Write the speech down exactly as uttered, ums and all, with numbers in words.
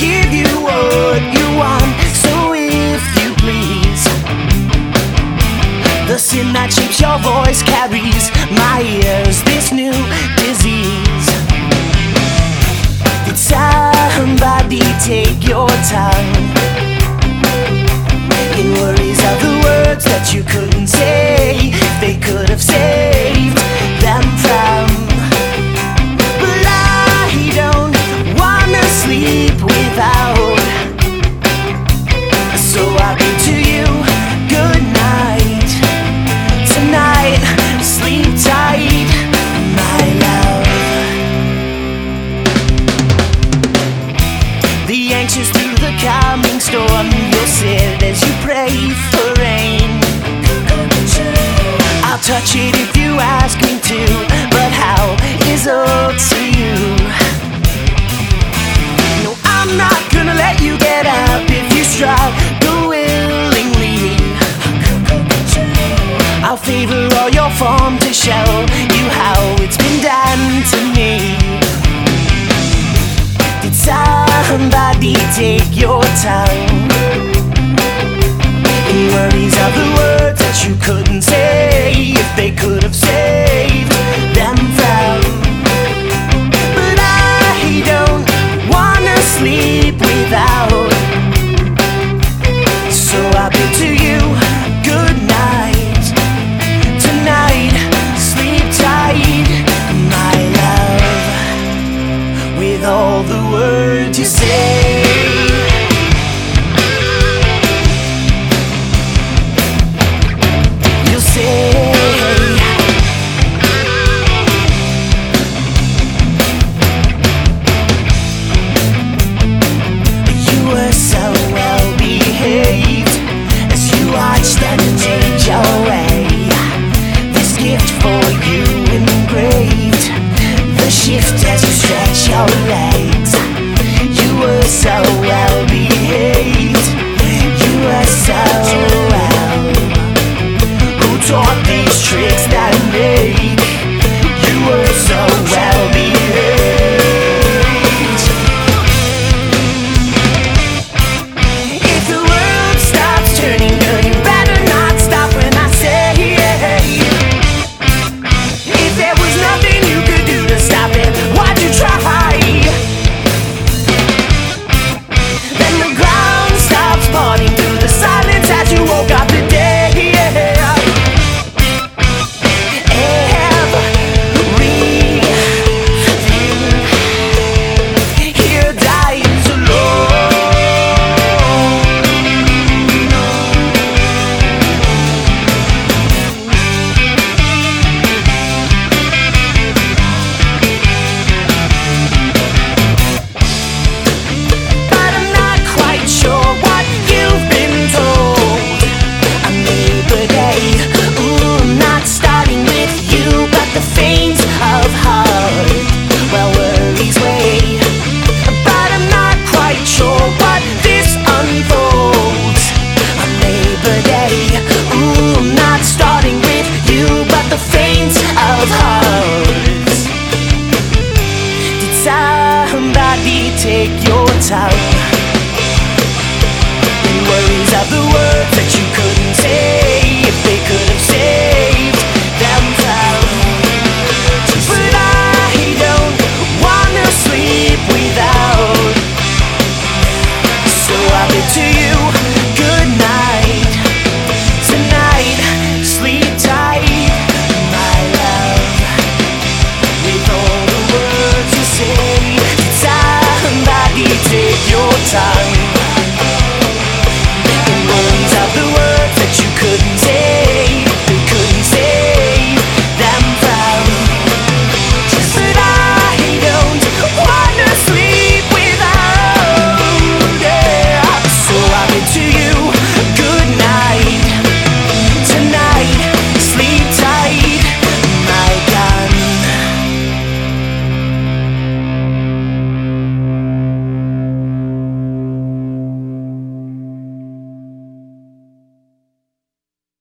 give you what you want. So if you please, the sin that shapes your voice carries my ears, this new disease. Did somebody take your tongue in worries of the words that you couldn't say? They could have saved them from. But I don't wanna sleep without, so I bid to you good night. Tonight, sleep tight, my love. The anxious through the coming storm, you'll sit as you pray for rain. I'll touch it if you ask me to, but how is up to you. No, I'm not gonna let you get up if you struggle willingly. I'll favor all your form to show you how it's been done to me. Did somebody take your tongue in worries of the words that you couldn't say? If they could have saved them from. But I don't wanna sleep without, so I bid to you good night. Tonight, sleep tight, my love, with all the words you say. You'll say, you were so well behaved as you watched them take your way. This gift for you engraved, the shift as you stretch your legs. You were so well behaved, you were so well. Who taught these tricks that I make? You were so well behaved. If the world stops turning, girl, you better not stop when I say. If there was nothing you could do to stop it, why'd you try? Then the ground stops parting through the silence as you woke up the day. Everything here dies But I'm not quite sure what you've been told. A neighbor day, ooh, not starting with you, but the feigns of heart, well, worries weigh. But I'm not quite sure what this unfolds. A neighbor day, ooh, not starting with you, but the feigns of hearts. Did somebody take your tongue in worries of the words that you